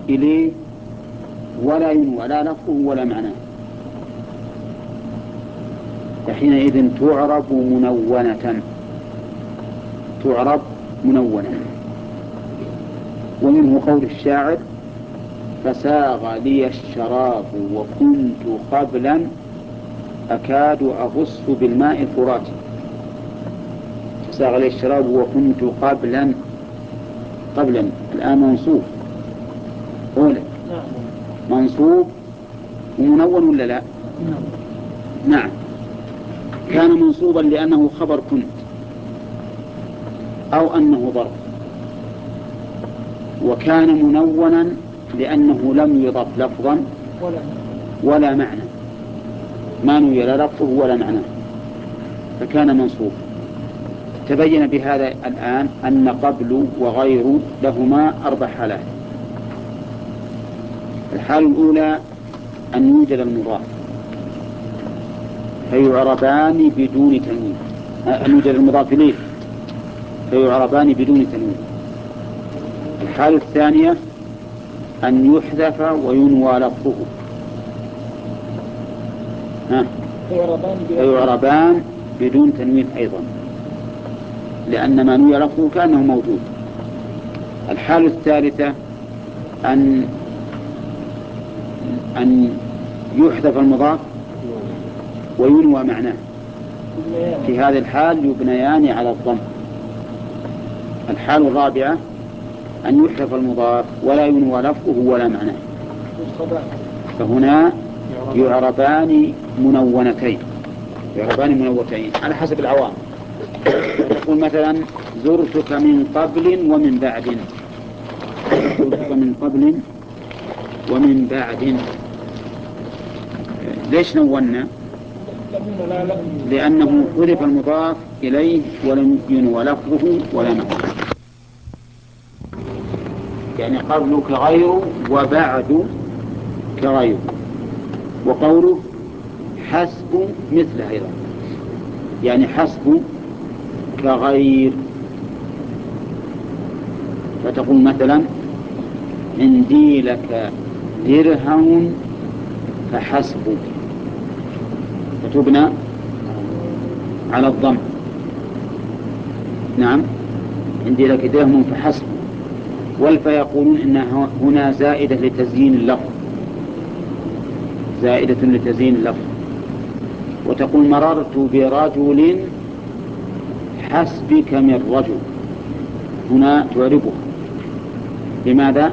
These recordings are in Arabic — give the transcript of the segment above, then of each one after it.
إليه ولا ينوى لا لفظه ولا معناه، فحينئذ تعرب منونة، تعرب منونة. ومنه قول الشاعر: فساغ لي الشراب وكنت قبلا أكاد أغص بالماء الفرات. فساغ لي الشراب وكنت قبلا، قبلا الآن منصوب، أولا منصوب ومنون ولا لا؟ نعم، كان منصوبا لأنه خبر كنت أو أنه ظرف، وكان منونا لأنه لم يضف لفظا ولا معنى، ما نوي لا لفظه ولا معناه، فكان منصوب. تبين بهذا الآن أن قبل وغير لهما 4 حالات. الحالة الأولى أن يوجد المضاف فيعربان بدون تنوين، أن يوجد المضاف إليه فيعربان بدون تنوين. الحالة الثانية أن يحذف وينوى لفظه، فيعربان بدون تنوين أيضا، لأن ما نوي لفظه كأنه موجود. الحالة الثالثة أن يحذف المضاف وينوى معناه، في هذه الحال يبنيان على الضم. الحالة الرابعة أن يحذف المضاف ولا ينوى لفظه ولا معناه، فهنا يعربان منونتين، يعربان منونتين على حسب العوام. يقول مثلا: زرتك من قبل ومن بعد، زرتك من قبل ومن بعد. ليش نونا؟ لأنه حذف المضاف إليه ولم ينوى لفظه ولا معناه، يعني قبل كغير وبعد كغير. وقوله حسب مثله أيضا، يعني حسب كغير، فتقول مثلا: عندي لك درهم فحسبك، فتبنى على الضم. نعم، عندي لك درهم فحسبك. والفا يقولون إنها هنا زائدة لتزيين اللفظ، زائدة لتزيين اللفظ. وتقول: مررت برجل حسبك من رجل، هنا تعربه. لماذا؟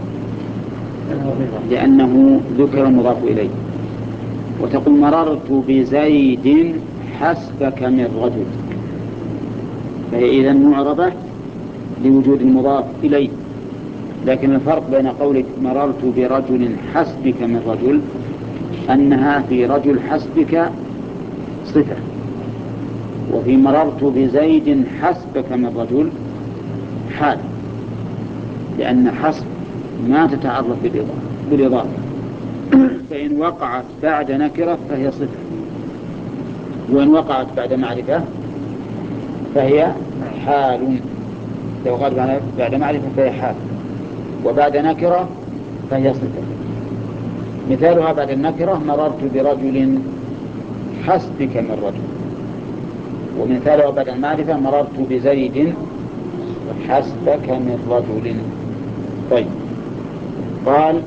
لأنه ذكر المضاف إليه. وتقول: مررت بزيد حسبك من رجل، فهي إذن معربة لوجود المضاف إليه. لكن الفرق بين قولك مررت برجل حسبك من رجل أنها في رجل حسبك صفة، وفي مررت بزيد حسبك من رجل حال، لأن حسب ما تتعرف بالإضافة، فإن وقعت بعد نكرة فهي صفة، وإن وقعت بعد معرفة فهي حال. لو وقعت بعد معرفة فهي حال، وبعد نكرة فهي صفة. مثالها بعد النكرة: مررت برجل حسبك من رجل. ومثالها بعد المعرفة: مررت بزيد حسبك من رجل. طيب، قال: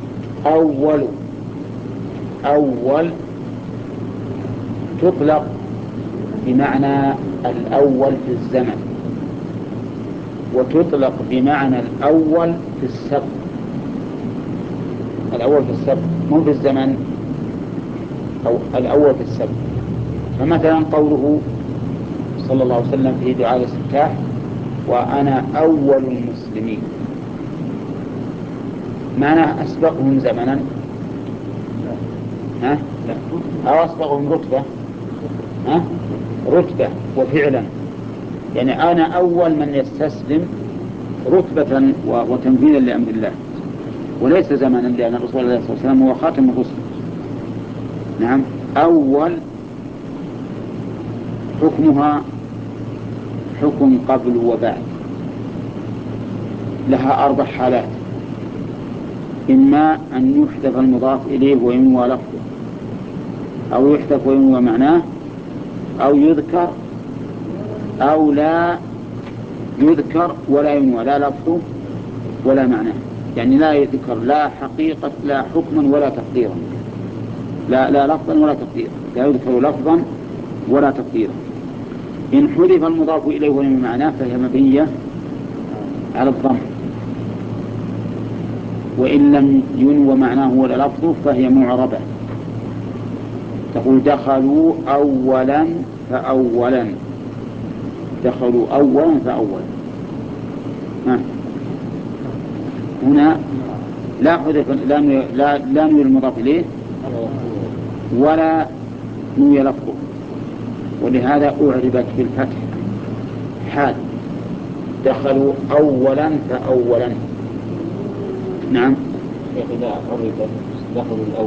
أول تطلق بمعنى الأول في الزمن، وتطلق بمعنى الأول في السبق. الأول في السبق مو في الزمن، أو الأول في السبق. فمثلا قوله صلى الله عليه وسلم في دعاء الاستفتاح: وأنا أول المسلمين، معنى أسبقهم زمنا أو أسبقهم رتبة، رتبة وفعلا، يعني أنا أول من يستسلم رتبة وتنفيذا لأمر الله، وليس زمنا، لأن الرسول عليه الصلاة والسلام هو خاتم الرسل. نعم، أول حكمها حكم قبل وبعد، لها 4 حالات. إما أن يحذف المضاف إليه وينوى لفظه، أو يحذف وينوى معناه، أو يذكر أو لا يذكر ولا ينوى لا لفظه ولا معناه، يعني لا يذكر لا حقيقة لا حكما ولا تقديرا، لا لفظا ولا تقديرا، لا يذكر لفظا ولا تقديرا. إن حذف المضاف إليه وينوى معناه فهي مبنية على الضم، وإن لم ينوى معناه ولا لفظه فهي معربة. تقول دخلوا أولا فأولا، دخلوا أولا فأولا. هنا لا حذف لا نوي المضاف إليه ولا نوي لفظه، ولهذا أعربت بالفتح حال، دخلوا أولا فأولا. نعم. إذا عرفت دخلوا الأول